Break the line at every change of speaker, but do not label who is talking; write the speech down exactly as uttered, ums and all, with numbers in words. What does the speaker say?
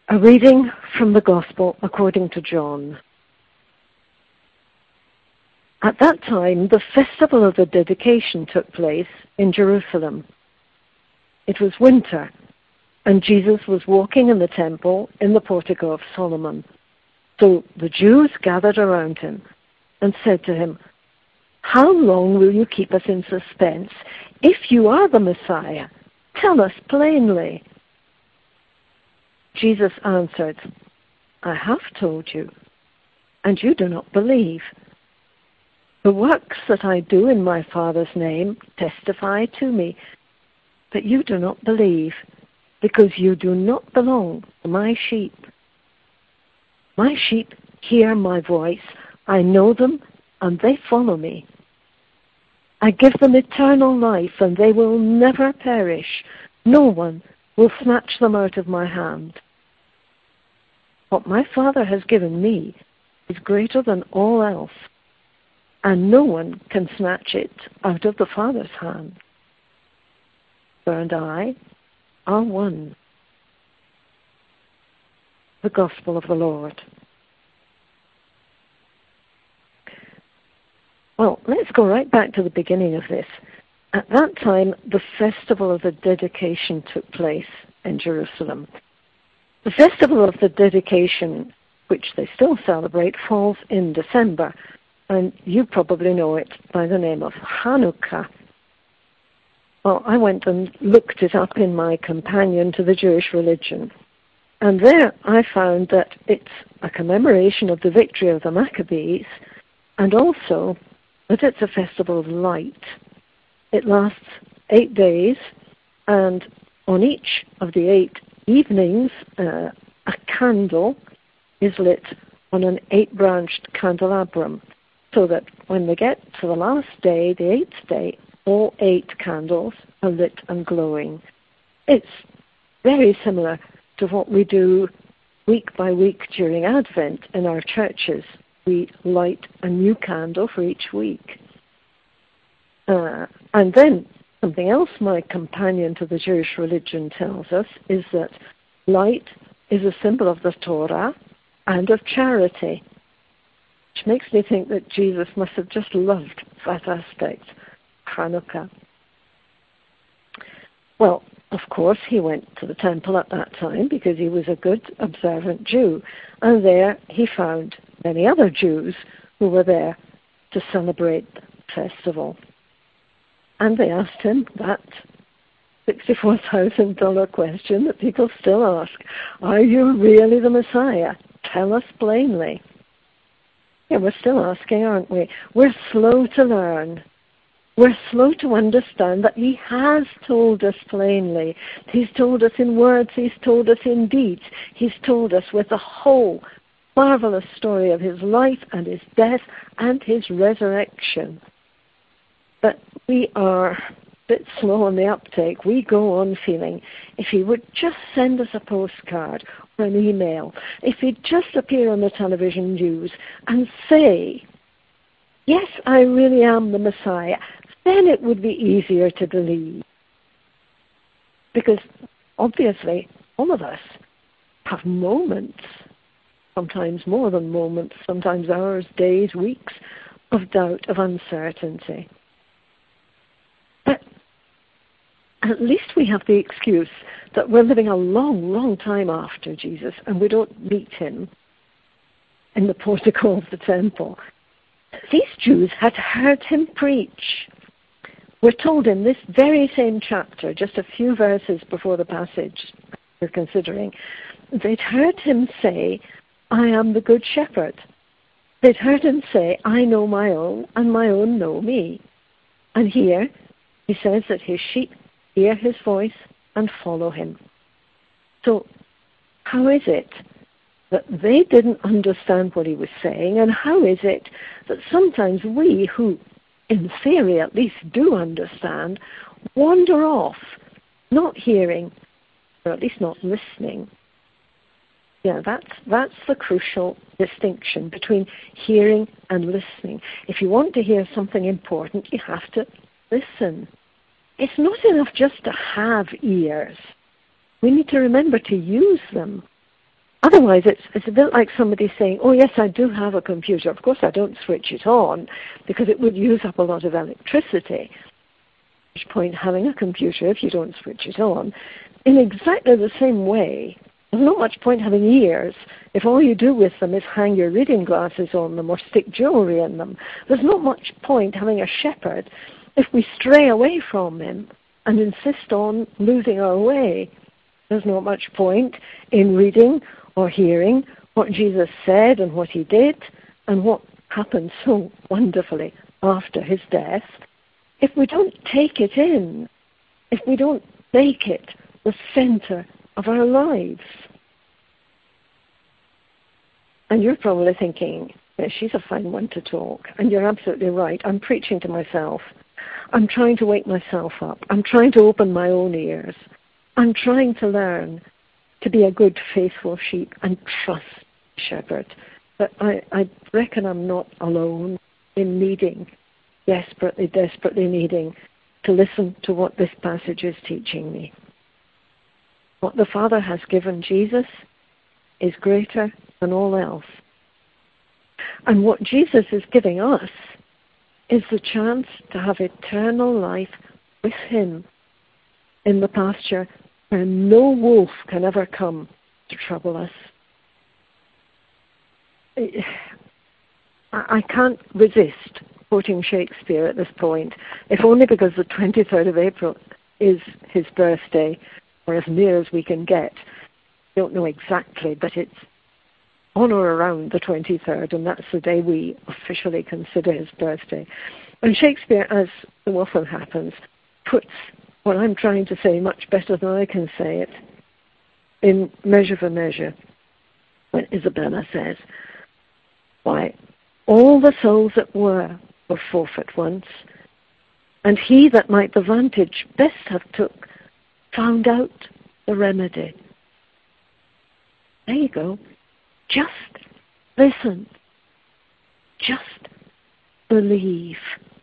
A reading from the Gospel according to John. At that time, the festival of the dedication took place in Jerusalem. It was winter, and Jesus was walking in the temple in the portico of Solomon. So the Jews gathered around him and said to him, "How long will you keep us in suspense? If you are the Messiah, tell us plainly." Jesus answered, "I have told you, and you do not believe. The works that I do in my Father's name testify to me, but you do not believe, because you do not belong to my sheep. My sheep hear my voice. I know them, and they follow me. I give them eternal life, and they will never perish. No one will snatch them out of my hand. What my Father has given me is greater than all else, and no one can snatch it out of the Father's hand. You and I are one." The Gospel of the Lord. Well, let's go right back to the beginning of this. At that time, the festival of the dedication took place in Jerusalem. The festival of the dedication, which they still celebrate, falls in December, and you probably know it by the name of Hanukkah. Well, I went and looked it up in my companion to the Jewish religion, and there I found that it's a commemoration of the victory of the Maccabees, and also that it's a festival of light. It lasts eight days, and on each of the eight evenings, uh, a candle is lit on an eight-branched candelabrum, so that when they get to the last day, the eighth day, all eight candles are lit and glowing. It's very similar to what we do week by week during Advent in our churches. We light a new candle for each week. Uh, and then something else my companion to the Jewish religion tells us is that light is a symbol of the Torah and of charity, which makes me think that Jesus must have just loved that aspect, Hanukkah. Well, of course, he went to the temple at that time because he was a good, observant Jew, and there he found many other Jews who were there to celebrate the festival. And they asked him that sixty-four thousand dollars question that people still ask, "Are you really the Messiah? Tell us plainly." Yeah, we're still asking, aren't we? We're slow to learn. We're slow to understand that he has told us plainly. He's told us in words. He's told us in deeds. He's told us with the whole marvelous story of his life and his death and his resurrection. But we are a bit slow on the uptake. We go on feeling, if he would just send us a postcard or an email, if he'd just appear on the television news and say, "Yes, I really am the Messiah," then it would be easier to believe. Because obviously, all of us have moments, sometimes more than moments, sometimes hours, days, weeks, of doubt, of uncertainty. But at least we have the excuse that we're living a long, long time after Jesus, and we don't meet him in the portico of the temple. These Jews had heard him preach. We're told in this very same chapter, just a few verses before the passage we're considering, they'd heard him say, "I am the good shepherd." They'd heard him say, "I know my own, and my own know me." And here he says that his sheep hear his voice and follow him. So how is it that they didn't understand what he was saying, and how is it that sometimes we, who in theory at least do understand, wander off, not hearing, or at least not listening? Yeah, that's, that's the crucial distinction between hearing and listening. If you want to hear something important, you have to listen. It's not enough just to have ears. We need to remember to use them. Otherwise, it's, it's a bit like somebody saying, oh, yes, I do have a computer. Of course, I don't switch it on because it would use up a lot of electricity. There's no point having a computer if you don't switch it on. In exactly the same way, there's not much point having ears if all you do with them is hang your reading glasses on them or stick jewelry in them. There's not much point having a shepherd if we stray away from him and insist on losing our way. There's not much point in reading or hearing what Jesus said and what he did and what happened so wonderfully after his death if we don't take it in, if we don't make it the center of our lives. And you're probably thinking, yeah, she's a fine one to talk. And you're absolutely right. I'm preaching to myself. I'm trying to wake myself up. I'm trying to open my own ears. I'm trying to learn to be a good, faithful sheep and trust the shepherd. But I, I reckon I'm not alone in needing, desperately, desperately needing to listen to what this passage is teaching me. What the Father has given Jesus is greater than all else. And what Jesus is giving us is the chance to have eternal life with him in the pasture where no wolf can ever come to trouble us. I can't resist quoting Shakespeare at this point, if only because the twenty-third of April is his birthday, or as near as we can get. I don't know exactly, but it's on or around the twenty-third, and that's the day we officially consider his birthday. And Shakespeare, as so often happens, puts what I'm trying to say much better than I can say it in Measure for Measure, when Isabella says, why, all the souls that were were forfeit once, and he that might the vantage best have took found out the remedy. There you go. Just listen. Just believe.